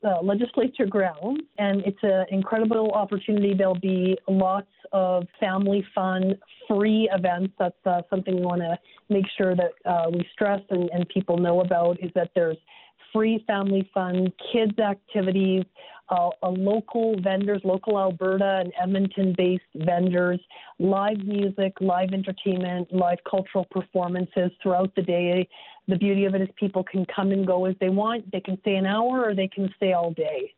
legislature grounds, and it's an incredible opportunity. There'll be lots of family fun, free events. That's something we want to make sure that we stress and people know about, is that there's free family fun, kids activities, local vendors, local Alberta and Edmonton-based vendors, live music, live entertainment, live cultural performances throughout the day. The beauty of it is people can come and go as they want. They can stay an hour or they can stay all day.